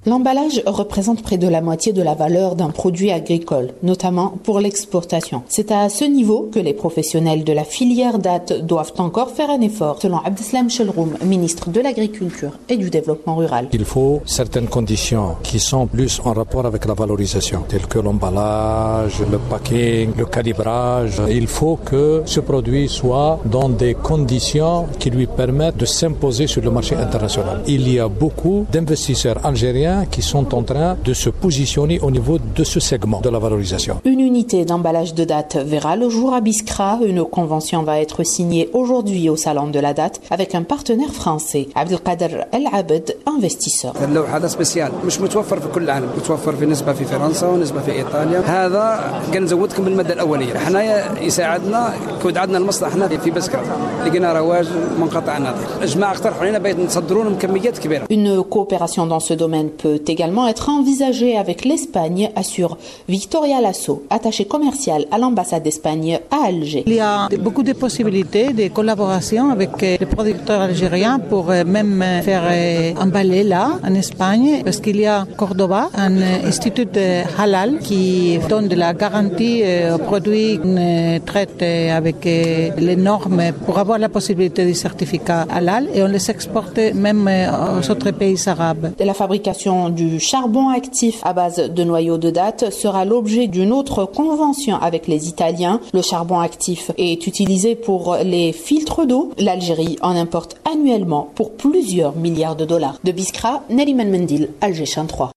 L'emballage représente près de la moitié de la valeur d'un produit agricole, notamment pour l'exportation. C'est à ce niveau que les professionnels de la filière dattes doivent encore faire un effort, selon Abdeslam Chelroum, ministre de l'Agriculture et du Développement rural. Il faut certaines conditions qui sont plus en rapport avec la valorisation, telles que l'emballage, le packing, le calibrage. Il faut que ce produit soit dans des conditions qui lui permettent de s'imposer sur le marché international. Il y a beaucoup d'investisseurs algériens qui sont en train de se positionner au niveau de ce segment de la valorisation. Une unité d'emballage de dattes verra le jour à Biskra. Une convention va être signée aujourd'hui au salon de la date avec un partenaire français. Abdelkader El Abed, investisseur. اللوح هذا سبيسيال مش متوفر في كل العالم، متوفر في نسبة في فرنسا ونسبة في إيطاليا. هذا كنزودكم بالمادة الأولية، حنايا يساعدنا كود عندنا المصلحة هنا في بسكرة لقينا رواج منقطع النظير. الجماعة اقترحوا علينا بغيت نصدروا لهم كميات كبيرة. Une coopération dans ce domaine peut également être envisagée avec l'Espagne, assure Victoria Lasso, attachée commerciale à l'ambassade d'Espagne à Alger. Il y a beaucoup de possibilités de collaboration avec les producteurs algériens pour même faire emballer là en Espagne, parce qu'il y a Cordoba, un institut halal qui donne de la garantie aux produits qu'on traite avec les normes pour avoir la possibilité du certificat halal, et on les exporte même aux autres pays arabes. La fabrication du charbon actif à base de noyaux de dattes sera l'objet d'une autre convention avec les Italiens. Le charbon actif est utilisé pour les filtres d'eau. L'Algérie en importe annuellement pour plusieurs milliards de dollars. De Biskra, Neriman Mendil, Alger 3.